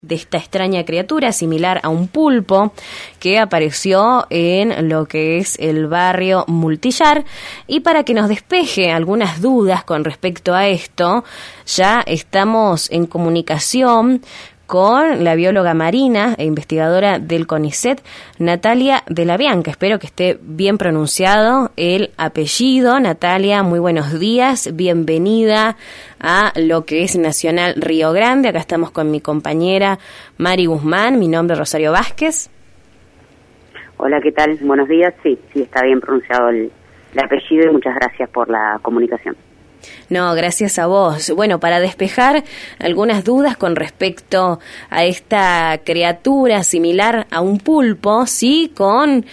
de esta extraña criatura similar a un pulpo que apareció en lo que es el barrio Multillar. Y para que nos despeje algunas dudas con respecto a esto, ya estamos en comunicación con la bióloga marina e investigadora del CONICET, Natalia de la Bianca. Espero que esté bien pronunciado el apellido. Natalia, muy buenos días, bienvenida a lo que es Nacional Río Grande. Acá estamos con mi compañera Mari Guzmán, mi nombre es Rosario Vázquez. Hola, ¿qué tal? Buenos días. Sí, está bien pronunciado el apellido y muchas gracias por la comunicación. No, gracias a vos. Bueno, para despejar algunas dudas con respecto a esta criatura similar a un pulpo, sí, con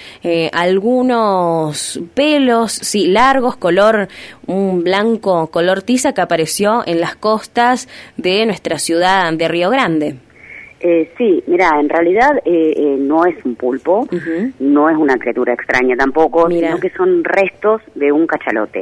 algunos pelos, sí, largos, un blanco color tiza que apareció en las costas de nuestra ciudad de Río Grande. Sí, mira, en realidad no es un pulpo, no es una criatura extraña tampoco, sino que son restos de un cachalote.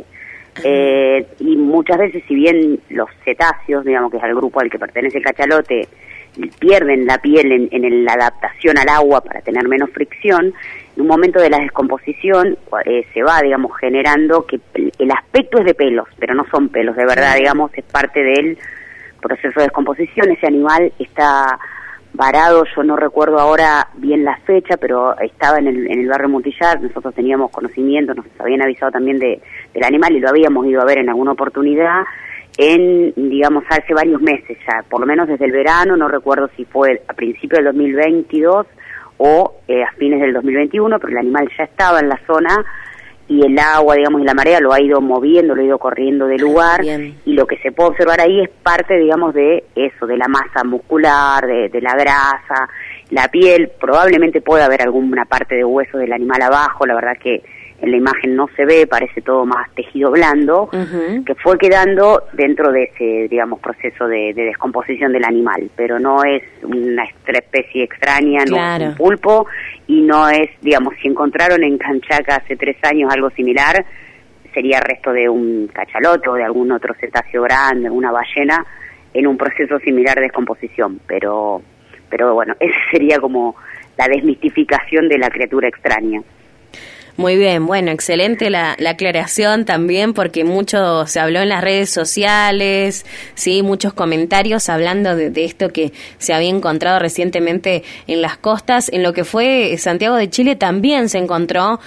Y muchas veces, si bien los cetáceos, digamos que es al grupo al que pertenece el cachalote, pierden la piel en la adaptación al agua para tener menos fricción, en un momento de la descomposición se va, digamos, generando que el aspecto es de pelos, pero no son pelos, de verdad, digamos, es parte del proceso de descomposición. Ese animal está varado, yo no recuerdo ahora bien la fecha, pero estaba en el barrio Multillar. Nosotros teníamos conocimiento, nos habían avisado también del animal y lo habíamos ido a ver en alguna oportunidad, digamos, hace varios meses ya, por lo menos desde el verano, no recuerdo si fue a principios del 2022 o a fines del 2021, pero el animal ya estaba en la zona y el agua, digamos, y la marea lo ha ido moviendo, lo ha ido corriendo del lugar. Bien. Y lo que se puede observar ahí es parte, digamos, de eso, de la masa muscular, de la grasa, la piel. Probablemente pueda haber alguna parte de hueso del animal abajo, la verdad que en la imagen no se ve, parece todo más tejido blando, que fue quedando dentro de ese, digamos, proceso de descomposición del animal, pero no es una especie extraña, Claro. No es un pulpo, y no es, digamos, si encontraron en Canchaca hace 3 años algo similar, sería resto de un cachalote o de algún otro cetáceo grande, alguna ballena, en un proceso similar de descomposición, pero bueno, esa sería como la desmistificación de la criatura extraña. Muy bien, bueno, excelente la aclaración también, porque mucho se habló en las redes sociales, sí, muchos comentarios hablando de esto que se había encontrado recientemente en las costas. En lo que fue Santiago de Chile también se encontró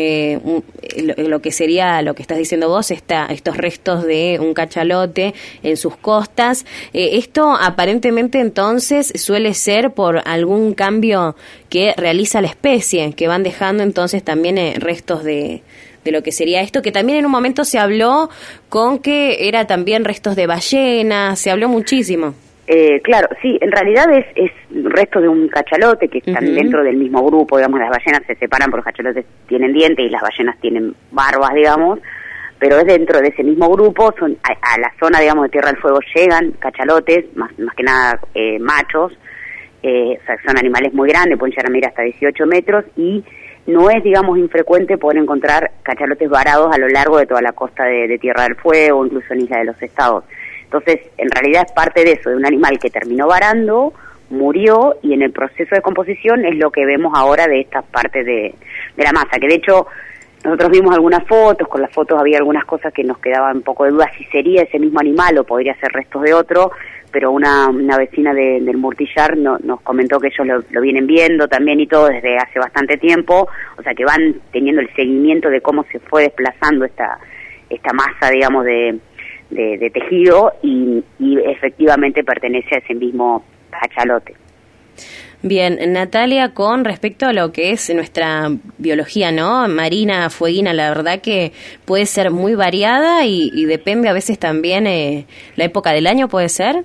lo que sería lo que estás diciendo vos, estos restos de un cachalote en sus costas. Esto aparentemente entonces suele ser por algún cambio que realiza la especie, que van dejando entonces también restos de lo que sería esto, que también en un momento se habló con que era también restos de ballenas, se habló muchísimo. Claro, sí, en realidad es resto de un cachalote que están dentro del mismo grupo, digamos, las ballenas se separan porque los cachalotes tienen dientes y las ballenas tienen barbas, digamos, pero es dentro de ese mismo grupo, a la zona, digamos, de Tierra del Fuego llegan cachalotes, más que nada machos. O sea, son animales muy grandes, pueden llegar a medir hasta 18 metros y no es, digamos, infrecuente poder encontrar cachalotes varados a lo largo de toda la costa de Tierra del Fuego, incluso en Isla de los Estados. Entonces, en realidad es parte de eso, de un animal que terminó varando, murió y en el proceso de composición es lo que vemos ahora de estas partes de la masa, que de hecho nosotros vimos algunas fotos, con las fotos había algunas cosas que nos quedaban un poco de duda si sería ese mismo animal o podría ser restos de otro, pero una vecina del Multillar nos comentó que ellos lo vienen viendo también y todo desde hace bastante tiempo, o sea que van teniendo el seguimiento de cómo se fue desplazando esta masa, digamos, de tejido y efectivamente pertenece a ese mismo cachalote. Bien, Natalia, con respecto a lo que es nuestra biología, ¿no? Marina, fueguina, la verdad que puede ser muy variada y depende a veces también la época del año, ¿puede ser?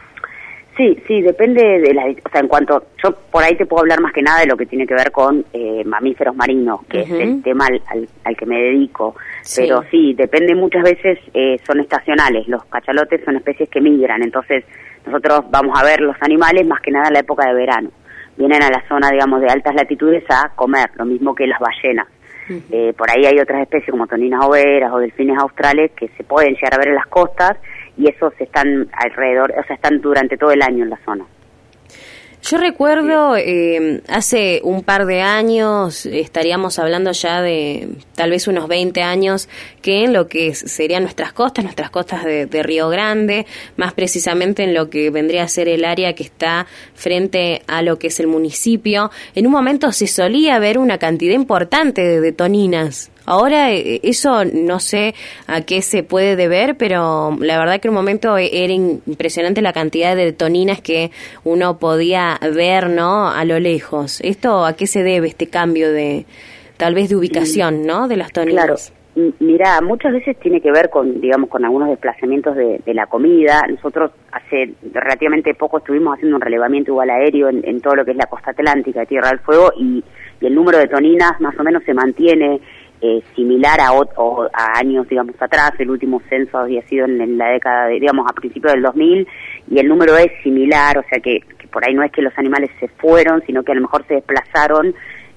Sí, depende o sea, en cuanto, yo por ahí te puedo hablar más que nada de lo que tiene que ver con mamíferos marinos, que es el tema al que me dedico, pero sí, depende muchas veces, son estacionales, los cachalotes son especies que migran, entonces nosotros vamos a ver los animales más que nada en la época de verano, vienen a la zona, digamos, de altas latitudes a comer, lo mismo que las ballenas. Por ahí hay otras especies como toninas overas o delfines australes que se pueden llegar a ver en las costas y esos están alrededor, o sea, están durante todo el año en la zona. Yo recuerdo hace un par de años, estaríamos hablando ya de tal vez unos 20 años, que en lo que serían nuestras costas de Río Grande, más precisamente en lo que vendría a ser el área que está frente a lo que es el municipio, en un momento se solía ver una cantidad importante de toninas. Ahora eso no sé a qué se puede deber, pero la verdad que en un momento era impresionante la cantidad de toninas que uno podía ver, ¿no?, a lo lejos. ¿Esto a qué se debe, este cambio de, tal vez, de ubicación, ¿no?, de las toninas? Claro. Mira, muchas veces tiene que ver con, digamos, con algunos desplazamientos de la comida. Nosotros hace relativamente poco estuvimos haciendo un relevamiento igual aéreo en todo lo que es la costa atlántica de Tierra del Fuego y el número de toninas más o menos se mantiene similar a años, digamos, atrás. El último censo había sido en la década, digamos, a principios del 2000, y el número es similar, o sea que por ahí no es que los animales se fueron, sino que a lo mejor se desplazaron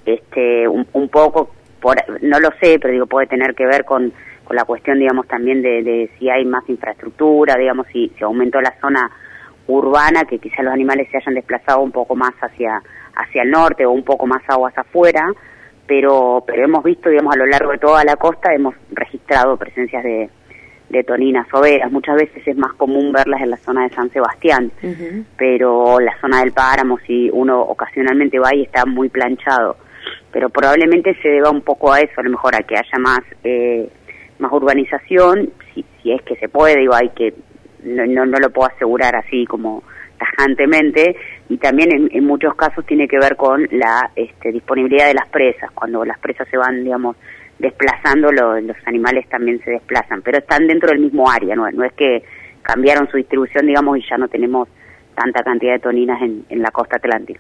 un poco, no lo sé, pero digo, puede tener que ver con la cuestión, digamos, también de si hay más infraestructura, digamos, si aumentó la zona urbana, que quizás los animales se hayan desplazado un poco más hacia el norte o un poco más aguas afuera. Pero hemos visto, digamos, a lo largo de toda la costa, hemos registrado presencias de toninas overas. Muchas veces es más común verlas en la zona de San Sebastián, pero la zona del Páramo, si uno ocasionalmente va y está muy planchado. Pero probablemente se deba un poco a eso, a lo mejor a que haya más urbanización, si es que se puede, digo, hay que, no lo puedo asegurar así como tajantemente, y también en muchos casos tiene que ver con la disponibilidad de las presas. Cuando las presas se van, digamos, desplazando, los animales también se desplazan, pero están dentro del mismo área, no es que cambiaron su distribución, digamos, y ya no tenemos tanta cantidad de toninas en la costa atlántica.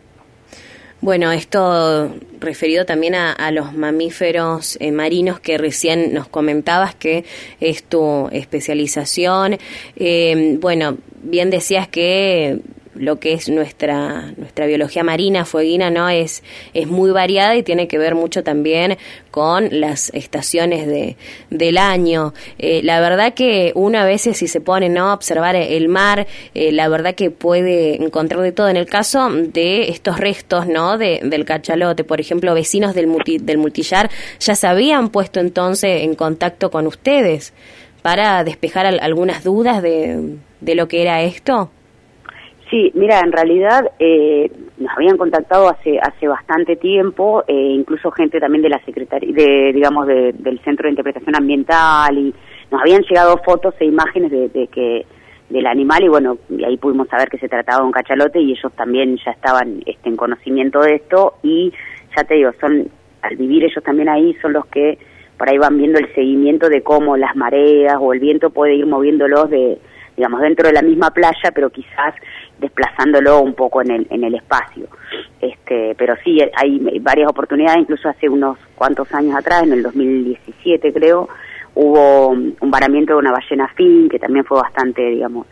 Bueno, esto referido también a los mamíferos marinos que recién nos comentabas que es tu especialización. Bueno, bien decías que lo que es nuestra biología marina fueguina, ¿no?, es muy variada y tiene que ver mucho también con las estaciones del año. La verdad que uno a veces, si se pone, ¿no?, a observar el mar, la verdad que puede encontrar de todo. En el caso de estos restos, ¿no?, del cachalote, por ejemplo, vecinos del Multillar ya se habían puesto entonces en contacto con ustedes para despejar algunas dudas de lo que era esto. Sí, mira, en realidad nos habían contactado hace bastante tiempo, incluso gente también de la Secretaría, del Centro de Interpretación Ambiental, y nos habían llegado fotos e imágenes del animal, y bueno, y ahí pudimos saber que se trataba de un cachalote, y ellos también ya estaban en conocimiento de esto, y ya te digo, al vivir ellos también ahí, son los que por ahí van viendo el seguimiento de cómo las mareas o el viento puede ir moviéndolos digamos, dentro de la misma playa, pero quizás desplazándolo un poco en el espacio. Pero sí, hay varias oportunidades, incluso hace unos cuantos años atrás, en el 2017 creo, hubo un varamiento de una ballena fin, que también fue bastante, digamos,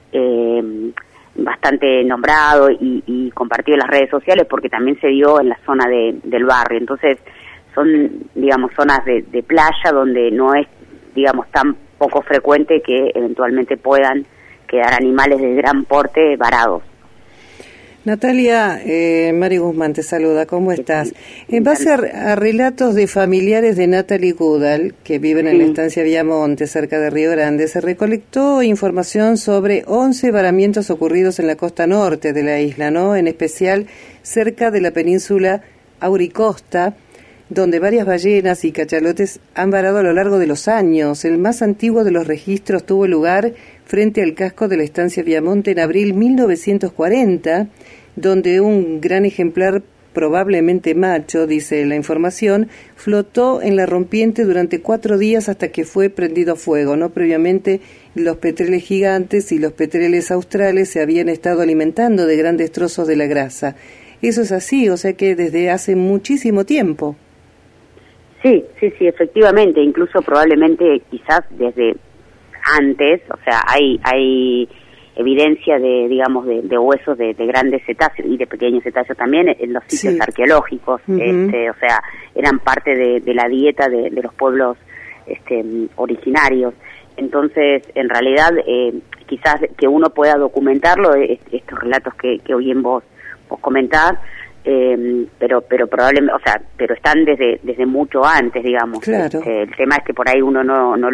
bastante nombrado y compartido en las redes sociales, porque también se dio en la zona del barrio. Entonces, son, digamos, zonas de playa donde no es, digamos, tan poco frecuente que eventualmente puedan quedar animales de gran porte varados. Natalia, Mari Guzmán te saluda, ¿cómo estás? En base a relatos de familiares de Natalie Goodall, que viven en la estancia Viamonte, cerca de Río Grande, se recolectó información sobre 11 varamientos ocurridos en la costa norte de la isla, ¿no?, en especial cerca de la península Auricosta, donde varias ballenas y cachalotes han varado a lo largo de los años. El más antiguo de los registros tuvo lugar frente al casco de la estancia Viamonte en abril 1940, donde un gran ejemplar, probablemente macho, dice la información, flotó en la rompiente durante 4 días hasta que fue prendido a fuego, ¿no? Previamente, los petreles gigantes y los petreles australes se habían estado alimentando de grandes trozos de la grasa. Eso es así, o sea que desde hace muchísimo tiempo. Sí, efectivamente, incluso probablemente quizás desde antes, o sea, hay evidencia de huesos de grandes cetáceos y de pequeños cetáceos también en los sitios arqueológicos, o sea, eran parte de la dieta de los pueblos originarios. Entonces, en realidad, quizás que uno pueda documentarlo, estos relatos que hoy en vos vos comentás, pero probablemente, o sea, pero están desde mucho antes, digamos. Claro. El tema es que por ahí uno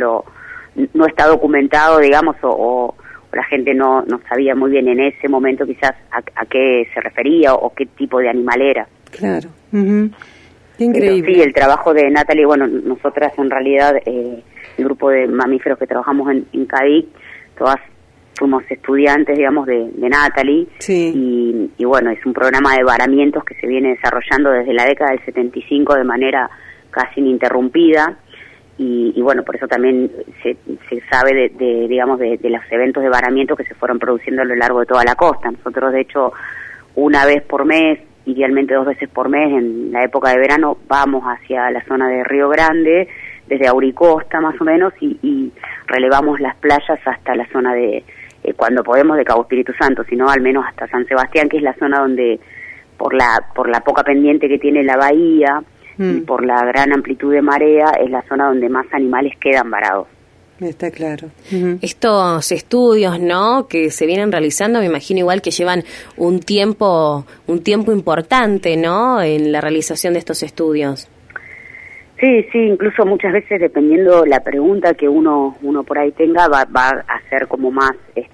no está documentado, digamos, o la gente no sabía muy bien en ese momento quizás a qué se refería o qué tipo de animal era. Claro. Uh-huh. Increíble. Pero sí, el trabajo de Natalie, bueno, nosotras en realidad, el grupo de mamíferos que trabajamos en CADIC, todas fuimos estudiantes, digamos, de Natalie, sí. y bueno, es un programa de varamientos que se viene desarrollando desde la década del 75 de manera casi ininterrumpida, y bueno, por eso también se sabe digamos, de los eventos de varamiento que se fueron produciendo a lo largo de toda la costa. Nosotros, de hecho, una vez por mes, idealmente 2 veces por mes, en la época de verano, vamos hacia la zona de Río Grande, desde Auricosta más o menos, y relevamos las playas hasta la zona de, cuando podemos, de Cabo Espíritu Santo, sino al menos hasta San Sebastián, que es la zona donde, por la poca pendiente que tiene la bahía, y por la gran amplitud de marea, es la zona donde más animales quedan varados. Está claro. Uh-huh. Estos estudios, ¿no?, que se vienen realizando, me imagino igual que llevan un tiempo importante, ¿no?, en la realización de estos estudios. Sí, incluso muchas veces, dependiendo la pregunta que uno por ahí tenga, va a ser como más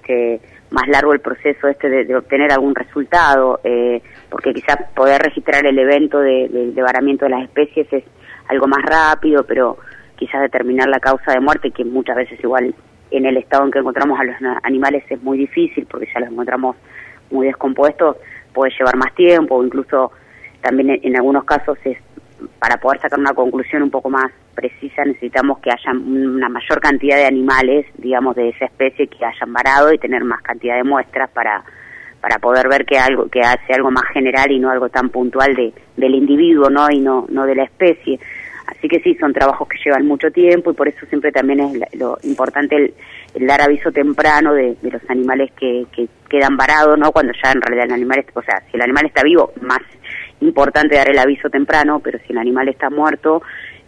largo el proceso de obtener algún resultado, porque quizás poder registrar el evento de varamiento de las especies es algo más rápido, pero quizás determinar la causa de muerte, que muchas veces igual en el estado en que encontramos a los animales es muy difícil, porque ya los encontramos muy descompuestos, puede llevar más tiempo, o incluso también en algunos casos para poder sacar una conclusión un poco más precisa necesitamos que haya una mayor cantidad de animales, digamos, de esa especie que hayan varado y tener más cantidad de muestras para poder ver que hace algo más general y no algo tan puntual del individuo, ¿no?, y no de la especie. Así que sí, son trabajos que llevan mucho tiempo, y por eso siempre también es lo importante el dar aviso temprano de los animales que quedan varados, ¿no?, cuando ya en realidad el animal, o sea, si el animal está vivo, más importante dar el aviso temprano, pero si el animal está muerto,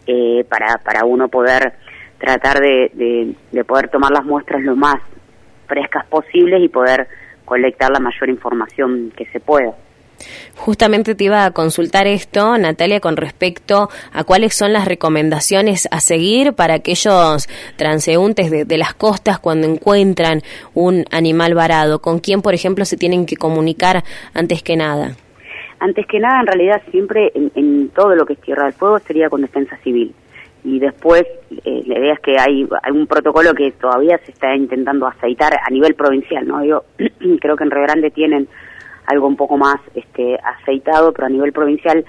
para uno poder tratar de poder tomar las muestras lo más frescas posibles y poder colectar la mayor información que se pueda. Justamente te iba a consultar esto, Natalia, con respecto a cuáles son las recomendaciones a seguir para aquellos transeúntes de las costas cuando encuentran un animal varado. ¿Con quién, por ejemplo, se tienen que comunicar antes que nada? Antes que nada, en realidad, siempre en todo lo que es Tierra del Fuego sería con Defensa Civil. Y después, la idea es que hay un protocolo que todavía se está intentando aceitar a nivel provincial, ¿no? Yo creo que en Río Grande tienen algo un poco más aceitado, pero a nivel provincial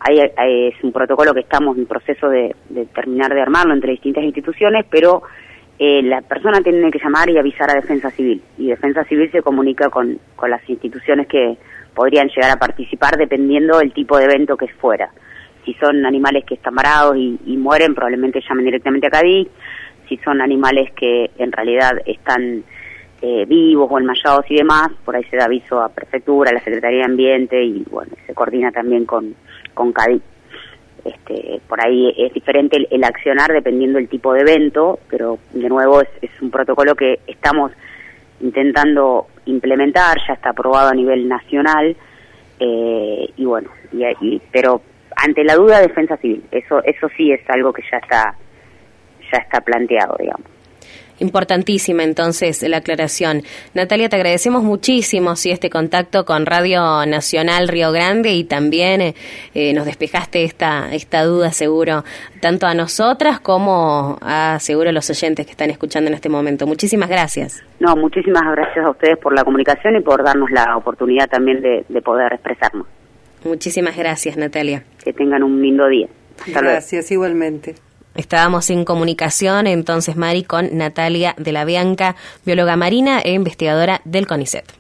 es un protocolo que estamos en proceso de terminar de armarlo entre distintas instituciones, pero la persona tiene que llamar y avisar a Defensa Civil, y Defensa Civil se comunica con las instituciones que podrían llegar a participar dependiendo del tipo de evento que fuera. Si son animales que están varados y mueren, probablemente llamen directamente a CADIC. Si son animales que en realidad están vivos o enmayados y demás, por ahí se da aviso a Prefectura, a la Secretaría de Ambiente, y bueno, se coordina también con CADIC. Por ahí es diferente el accionar dependiendo del tipo de evento, pero de nuevo es un protocolo que estamos intentando implementar, ya está aprobado a nivel nacional, y bueno, pero ante la duda, Defensa Civil, eso sí es algo que ya está planteado, digamos. Importantísima entonces la aclaración. Natalia, te agradecemos muchísimo este contacto con Radio Nacional Río Grande, y también nos despejaste esta duda, seguro, tanto a nosotras como a seguro los oyentes que están escuchando en este momento. Muchísimas gracias. No, muchísimas gracias a ustedes por la comunicación y por darnos la oportunidad también de poder expresarnos. Muchísimas gracias, Natalia. Que tengan un lindo día. Hasta luego. Gracias, igualmente. Estábamos en comunicación entonces, Mari, con Natalia de la Bianca, bióloga marina e investigadora del CONICET.